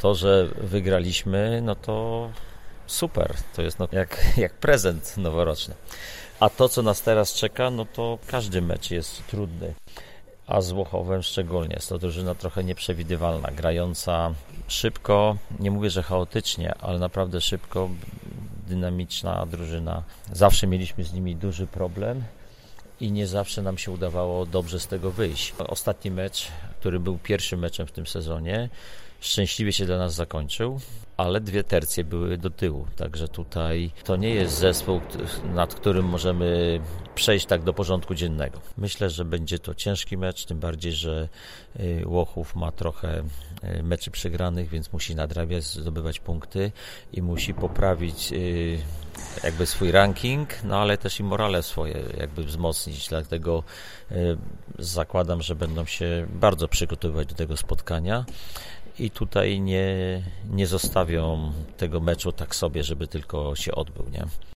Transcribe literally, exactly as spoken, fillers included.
To, że wygraliśmy, no to super. To jest no jak, jak prezent noworoczny. A to, co nas teraz czeka, no to każdy mecz jest trudny. A z Łochowem szczególnie. Jest to drużyna trochę nieprzewidywalna, grająca szybko, nie mówię, że chaotycznie, ale naprawdę szybko, dynamiczna drużyna. Zawsze mieliśmy z nimi duży problem i nie zawsze nam się udawało dobrze z tego wyjść. Ostatni mecz, który był pierwszym meczem w tym sezonie, szczęśliwie się dla nas zakończył, ale dwie tercje były do tyłu, także tutaj to nie jest zespół, nad którym możemy przejść tak do porządku dziennego. Myślę, że będzie to ciężki mecz, tym bardziej, że Łochów ma trochę meczy przegranych, więc musi nadrabiać, zdobywać punkty i musi poprawić jakby swój ranking, no ale też i morale swoje jakby wzmocnić, dlatego zakładam, że będą się bardzo przygotowywać do tego spotkania. I tutaj nie, nie zostawią tego meczu tak sobie, żeby tylko się odbył, nie?